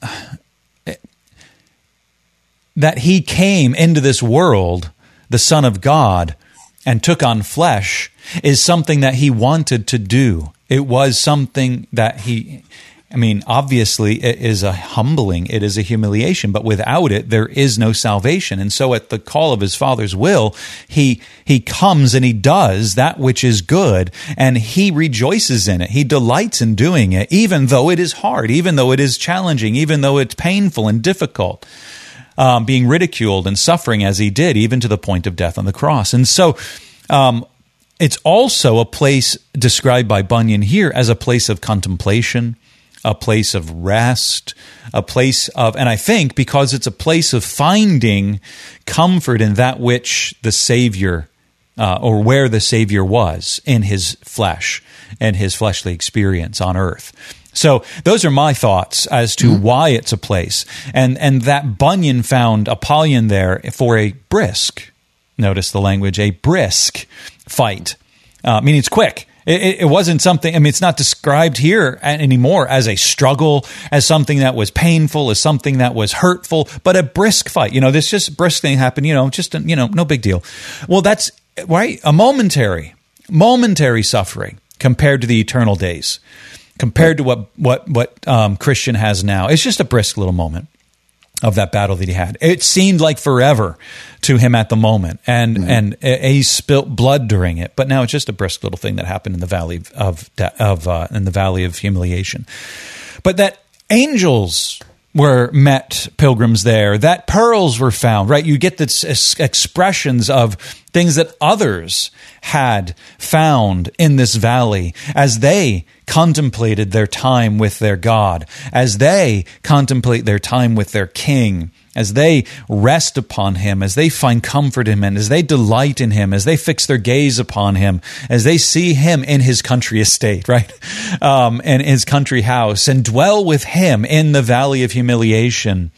that he came into this world, the Son of God, and took on flesh, is something that he wanted to do. It was something that he, I mean, obviously it is a humbling, it is a humiliation, but without it, there is no salvation. And so at the call of his Father's will, he he comes and he does that which is good, and he rejoices in it. He delights in doing it, even though it is hard, even though it is challenging, even though it's painful and difficult, um, being ridiculed and suffering as he did, even to the point of death on the cross. And so, um, it's also a place described by Bunyan here as a place of contemplation, a place of rest, a place of, and I think because it's a place of finding comfort in that which the Savior, uh, or where the Savior was in his flesh and his fleshly experience on earth. So those are my thoughts as to mm-hmm. why it's a place. And, and that Bunyan found Apollyon there for a brisk, notice the language, a brisk fight, uh, meaning it's quick. It, it wasn't something, I mean, it's not described here anymore as a struggle, as something that was painful, as something that was hurtful, but a brisk fight. You know, this just brisk thing happened, you know, just, you know, no big deal. Well, that's, right, a momentary, momentary suffering compared to the eternal days, compared to what, what, what um, Christian has now. It's just a brisk little moment of that battle that he had. It seemed like forever to him at the moment, and mm-hmm. and he spilt blood during it. But now it's just a brisk little thing that happened in the valley of of uh, in the valley of humiliation. But that angels were met pilgrims there, that pearls were found. Right, you get this expressions of things that others had found in this valley as they contemplated their time with their God, as they contemplate their time with their King, as they rest upon him, as they find comfort in him, as they delight in him, as they fix their gaze upon him, as they see him in his country estate, right, um, and his country house, and dwell with him in the valley of humiliation,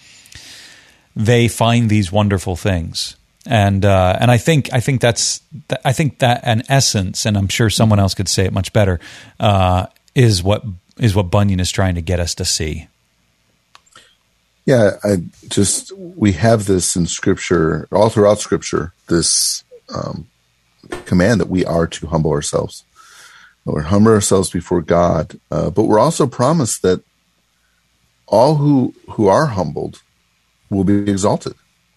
they find these wonderful things. And uh, and I think I think that's I think that an essence, and I'm sure someone else could say it much better, uh, is what is what Bunyan is trying to get us to see. Yeah, I just we have this in Scripture, all throughout Scripture, this um, command that we are to humble ourselves. We're humble ourselves before God, uh, but we're also promised that all who who are humbled will be exalted.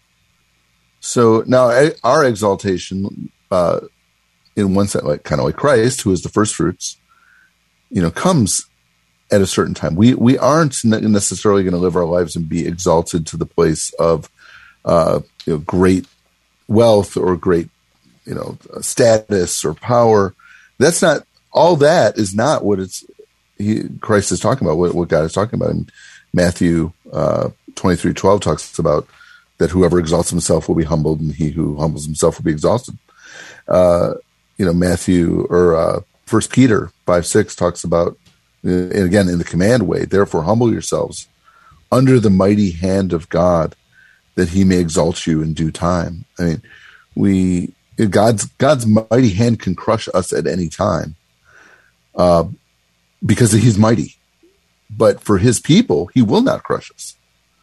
So now our exaltation, uh, in one sense, like kind of like Christ, who is the first fruits, you know, comes at a certain time. We we aren't necessarily going to live our lives and be exalted to the place of, uh, you know, great wealth or great, you know, status or power. That's not, all that is not what it's, he, Christ is talking about, what, what God is talking about. In Matthew uh, twenty-three twelve talks about that whoever exalts himself will be humbled, and he who humbles himself will be exalted. Uh, you know, Matthew or uh, First Peter five six talks about, and again in the command way, therefore humble yourselves under the mighty hand of God, that he may exalt you in due time. I mean, we God's God's mighty hand can crush us at any time, uh, because he's mighty. But for his people, he will not crush us.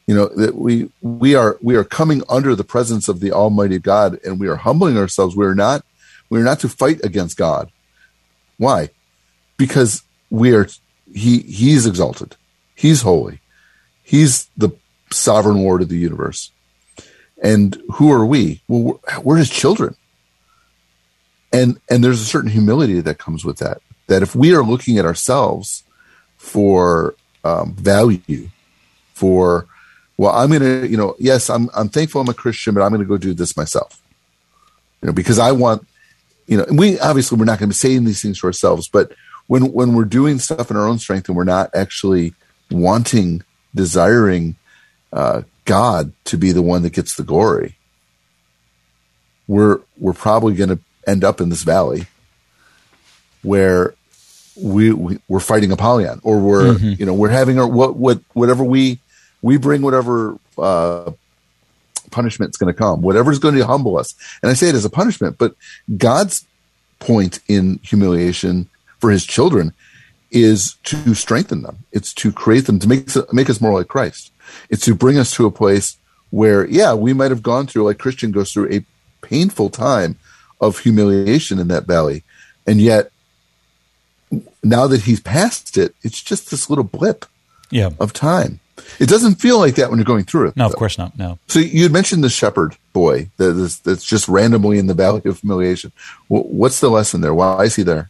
You know, that we we are we are coming under the presence of the Almighty God, and we are humbling ourselves. We are not we are not to fight against God. Why? Because we are he he's exalted. He's holy. He's the sovereign Lord of the universe. And who are we? Well, we're, we're his children. And and there's a certain humility that comes with that. That if we are looking at ourselves for um, value, for well, I'm gonna, you know, yes, I'm I'm thankful I'm a Christian, but I'm gonna go do this myself. You know, because I want, you know, and we obviously we're not gonna be saying these things to ourselves, but when when we're doing stuff in our own strength and we're not actually wanting, desiring uh, God to be the one that gets the glory, we're we're probably gonna end up in this valley where we, we we're fighting Apollyon, or we're mm-hmm. you know we're having our what what whatever we we bring whatever uh, punishment's going to come, whatever's going to humble us. And I say it as a punishment, but God's point in humiliation for his children is to strengthen them. It's to create them, to make make us more like Christ. It's to bring us to a place where, yeah, we might have gone through, like Christian goes through, a painful time of humiliation in that valley, and yet now that he's past it, it's just this little blip yeah. of time. It doesn't feel like that when you're going through it. No, though. Of course not. No. So you had mentioned the shepherd boy that is, that's just randomly in the valley of humiliation. What's the lesson there? Why is he there?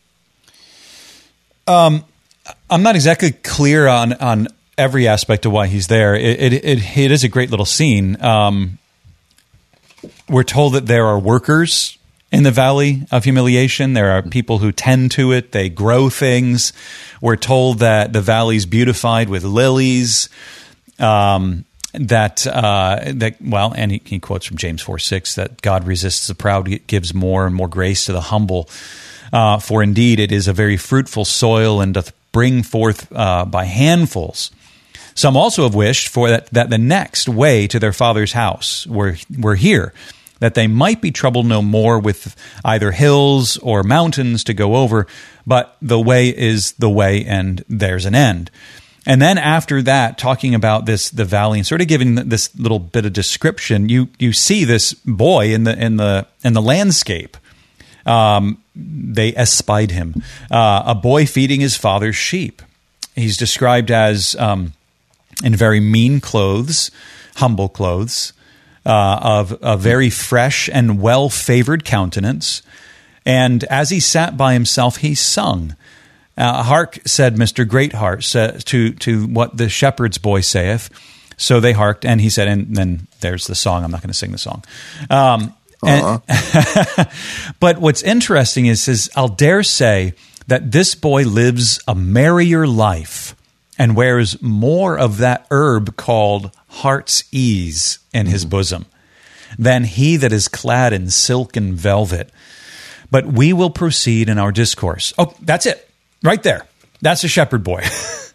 Um, I'm not exactly clear on on every aspect of why he's there. It it it, it is a great little scene. Um, we're told that there are workers in the valley of humiliation. There are people who tend to it. They grow things. We're told that the valley's beautified with lilies. Um, that uh, that well, and he, he quotes from James four six that God resists the proud, gives more and more grace to the humble. Uh, for indeed, it is a very fruitful soil, and doth bring forth uh, by handfuls. Some also have wished for that, that the next way to their father's house were were here, that they might be troubled no more with either hills or mountains to go over, but the way is the way, and there's an end. And then after that, talking about this, the valley, and sort of giving this little bit of description, you you see this boy in the in the in the landscape. Um, they espied him, uh, a boy feeding his father's sheep. He's described as um, in very mean clothes, humble clothes, uh, of a very fresh and well-favored countenance. And as he sat by himself, he sung. Uh, Hark, said Mister Greatheart, said, to to what the shepherd's boy saith. So they harked, and he said, and then there's the song. I'm not going to sing the song. Um, and, but what's interesting is, is, I'll dare say that this boy lives a merrier life and wears more of that herb called heart's ease in his mm-hmm. bosom than he that is clad in silk and velvet. But we will proceed in our discourse. Oh, that's it. Right there. That's a shepherd boy.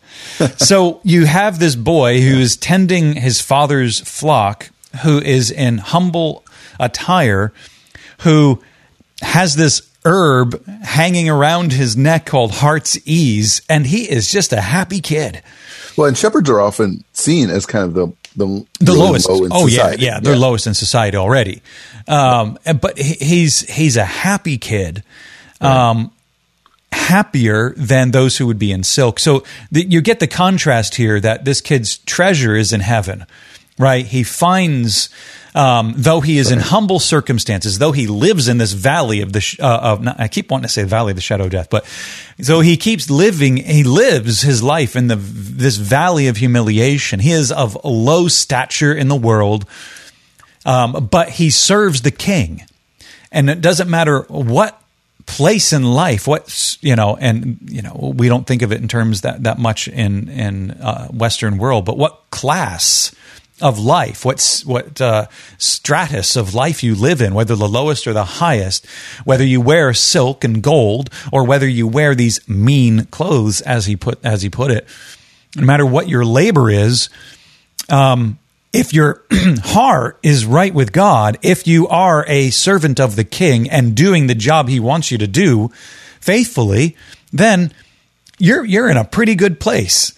So you have this boy who is tending his father's flock, who is in humble attire, who has this herb hanging around his neck called heart's ease, and he is just a happy kid. Well, and shepherds are often seen as kind of the the, the really lowest. Low in oh society. yeah, yeah, they're yeah. lowest in society already. Um, but he's he's a happy kid. Um, happier than those who would be in silk. So the, you get the contrast here that this kid's treasure is in heaven, right? He finds, um, though he is in humble circumstances, though he lives in this valley of the, sh- uh, of not, I keep wanting to say valley of the shadow of death, but so he keeps living, he lives his life in the this valley of humiliation. He is of low stature in the world, um, but he serves the king. And it doesn't matter what place in life, what, you know, and, you know, we don't think of it in terms that, that much in, in uh, Western world, but what class of life, what's, what uh, stratus of life you live in, whether the lowest or the highest, whether you wear silk and gold or whether you wear these mean clothes, as he put, as he put it, no matter what your labor is, um, if your heart is right with God, if you are a servant of the king and doing the job he wants you to do faithfully, then you're you're in a pretty good place.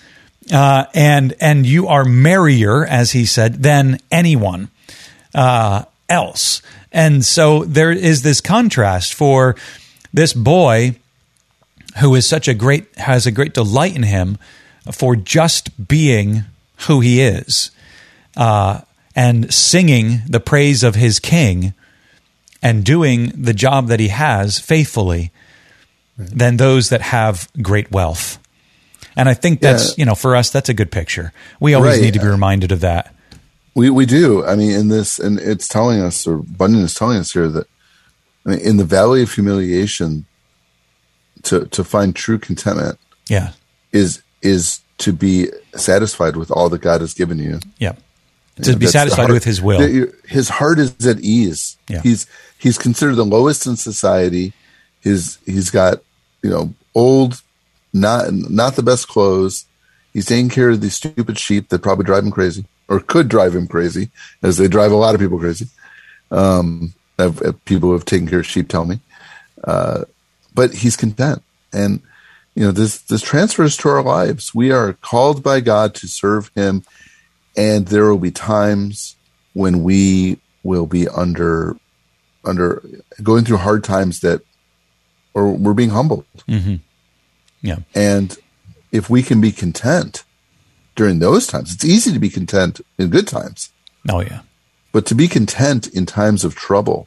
uh, and and you are merrier, as he said, than anyone uh, else. And so there is this contrast for this boy who is such a great, has a great delight in him for just being who he is, uh, and singing the praise of his king and doing the job that he has faithfully, than those that have great wealth. And I think that's, yeah. you know, for us, that's a good picture. We always right. need to be reminded of that. We we do. I mean, in this, and it's telling us, or Bunyan is telling us here that, I mean, in the valley of humiliation, to to find true contentment, yeah, is is to be satisfied with all that God has given you. Yeah, to you know, be satisfied heart, with His will. His heart is at ease. Yeah. He's he's considered the lowest in society. His he's got, you know, old, not not the best clothes. He's taking care of these stupid sheep that probably drive him crazy, or could drive him crazy, as they drive a lot of people crazy. Um, I've, I've, people who have taken care of sheep tell me. Uh, but he's content. And, you know, this, this transfers to our lives. We are called by God to serve him, and there will be times when we will be under, under going through hard times that, or we're being humbled. Mm-hmm. Yeah. And if we can be content during those times, it's easy to be content in good times. Oh, yeah. But to be content in times of trouble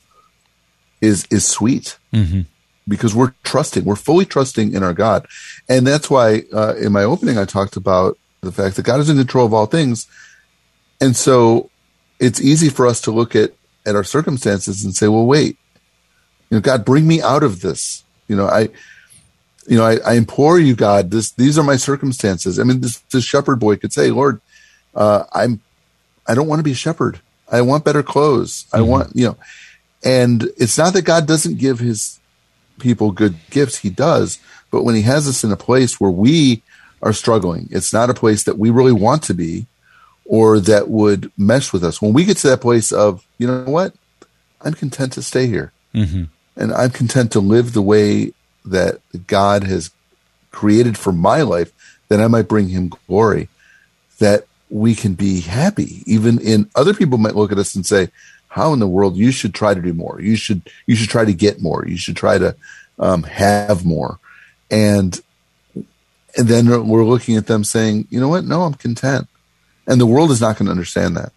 is is sweet, mm-hmm. because we're trusting, we're fully trusting in our God. And that's why uh, in my opening I talked about the fact that God is in control of all things. And so it's easy for us to look at, at our circumstances and say, well, wait, you know, God, bring me out of this. You know, I, you know, I, I implore you, God, this, these are my circumstances. I mean, this, this shepherd boy could say, Lord, uh, I'm, I don't want to be a shepherd. I want better clothes. Mm-hmm. I want, you know, and it's not that God doesn't give his people good gifts. He does. But when he has us in a place where we are struggling, it's not a place that we really want to be or that would mesh with us. When we get to that place of, you know what, I'm content to stay here. Mm-hmm. And I'm content to live the way that God has created for my life, that I might bring him glory, that we can be happy. Even in other people might look at us and say, how in the world, you should try to do more. You should, you should try to get more. You should try to um, have more. And, and then we're looking at them saying, you know what? No, I'm content. And the world is not going to understand that.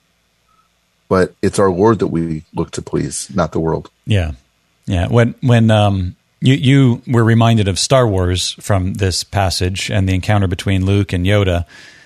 But it's our Lord that we look to please, not the world. Yeah. Yeah. When, when, um, you, you were reminded of Star Wars from this passage and the encounter between Luke and Yoda,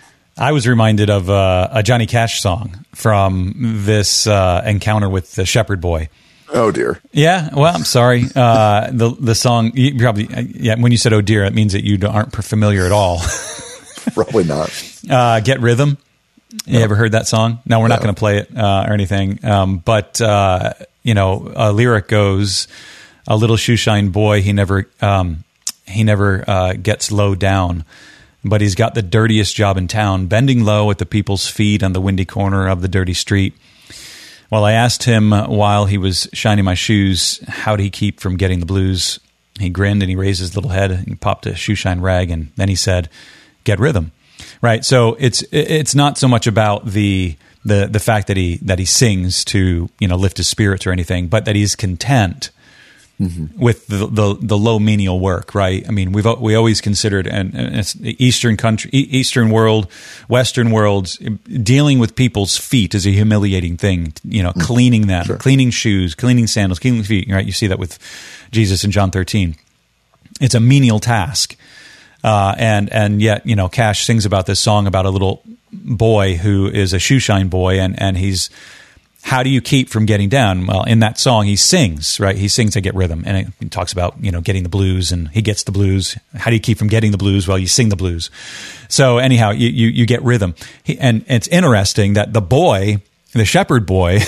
I was reminded of uh, a Johnny Cash song from this uh, encounter with the shepherd boy. Oh dear. Yeah. Well, I'm sorry. Uh, the the song you probably yeah. When you said "oh dear," it means that you aren't familiar at all. Probably not. Uh, Get Rhythm. You no. ever heard that song? No, we're no. not going to play it uh, or anything. Um, but uh, you know, a lyric goes, "A little shoeshine boy. He never um, he never uh, gets low down." But he's got the dirtiest job in town, bending low at the people's feet on the windy corner of the dirty street. Well, I asked him while he was shining my shoes, how'd he keep from getting the blues? He grinned and he raised his little head and he popped a shoeshine rag, and then he said, "Get rhythm." Right. So it's it's not so much about the the the fact that he that he sings to, you know, lift his spirits or anything, but that he's content. Mm-hmm. With the, the the low menial work, right? I mean, we've we always considered, and, and it's Eastern country, Eastern world, Western worlds, dealing with people's feet is a humiliating thing. You know, mm-hmm. cleaning them, sure. cleaning shoes, cleaning sandals, cleaning feet. Right? You see that with Jesus in John thirteen. It's a menial task, uh, and and yet, you know, Cash sings about this song about a little boy who is a shoeshine boy, and and he's. How do you keep from getting down? Well, in that song, he sings, right? He sings to get rhythm. And he talks about, you know, getting the blues, and he gets the blues. How do you keep from getting the blues? Well, you sing the blues. So anyhow, you you, you get rhythm. He, and it's interesting that the boy, the shepherd boy,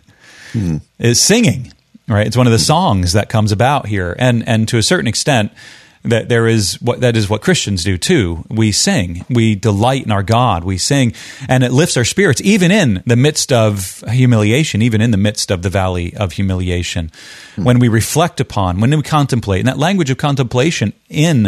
mm. is singing, right? It's one of the songs that comes about here. And and to a certain extent, that there is what that is what Christians do too. We sing, we delight in our God, we sing, and it lifts our spirits, even in the midst of humiliation, even in the midst of the valley of humiliation. Hmm. When we reflect upon, when we contemplate, and that language of contemplation in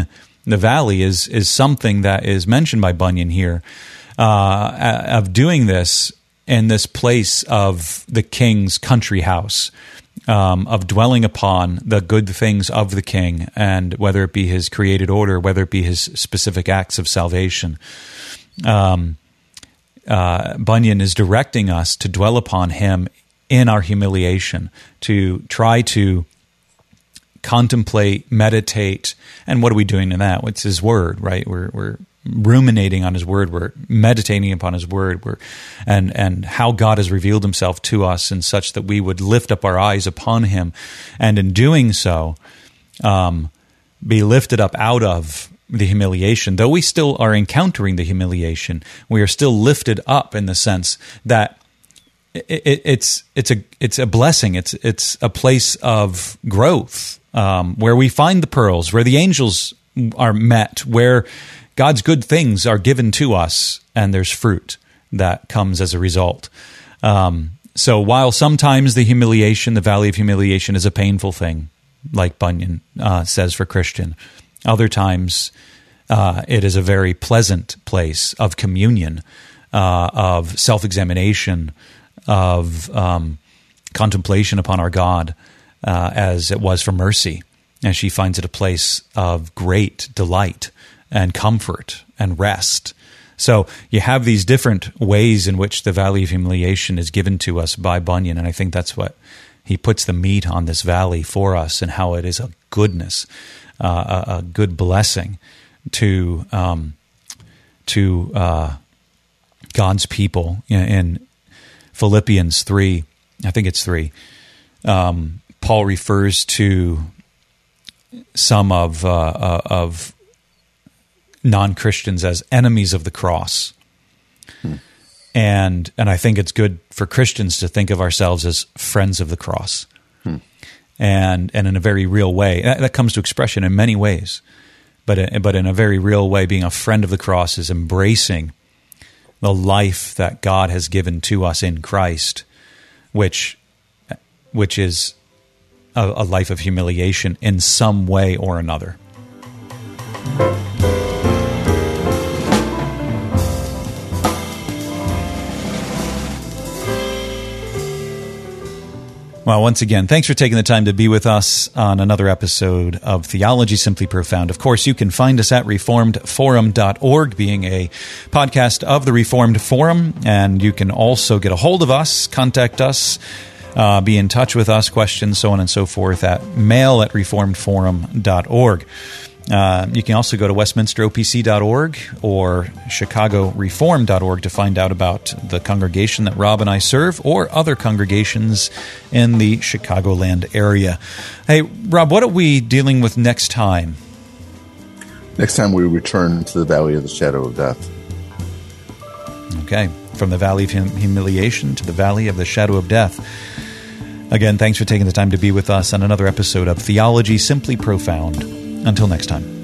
the valley is is something that is mentioned by Bunyan here, uh, of doing this in this place of the king's country house, um, of dwelling upon the good things of the king, and whether it be his created order, whether it be his specific acts of salvation. Um, uh, Bunyan is directing us to dwell upon him in our humiliation, to try to contemplate, meditate, and what are we doing in that? It's his word, right? We're we're ruminating on his word. We're meditating upon his word. We're and and how God has revealed himself to us, in such that we would lift up our eyes upon him, and in doing so, um, be lifted up out of the humiliation. Though we still are encountering the humiliation, we are still lifted up in the sense that it, it, it's it's a it's a blessing. It's it's a place of growth, um, where we find the pearls, where the angels are met, where God's good things are given to us, and there's fruit that comes as a result. Um, so while sometimes the humiliation, the valley of humiliation, is a painful thing, like Bunyan uh, says for Christian, other times uh, it is a very pleasant place of communion, uh, of self-examination, of um, contemplation upon our God, uh, as it was for Mercy, as she finds it a place of great delight and comfort and rest. So you have these different ways in which the valley of humiliation is given to us by Bunyan, and I think that's what he puts the meat on this valley for us, and how it is a goodness, uh, a, a good blessing to um, to uh, God's people. In, in Philippians three, I think it's three, um, Paul refers to some of uh, uh, of non-Christians as enemies of the cross. Hmm. And and I think it's good for Christians to think of ourselves as friends of the cross. Hmm. And and in a very real way. That, that comes to expression in many ways. But, but in a very real way, being a friend of the cross is embracing the life that God has given to us in Christ, which which is a, a life of humiliation in some way or another. Well, once again, thanks for taking the time to be with us on another episode of Theology Simply Profound. Of course, you can find us at reformed forum dot org, being a podcast of the Reformed Forum, and you can also get a hold of us, contact us, uh, be in touch with us, questions, so on and so forth, at mail at reformed forum dot org. Uh, you can also go to westminster o p c dot org or chicago reform dot org to find out about the congregation that Rob and I serve, or other congregations in the Chicagoland area. Hey, Rob, what are we dealing with next time? Next time we return to the Valley of the Shadow of Death. Okay, from the Valley of hum- Humiliation to the Valley of the Shadow of Death. Again, thanks for taking the time to be with us on another episode of Theology Simply Profound. Until next time.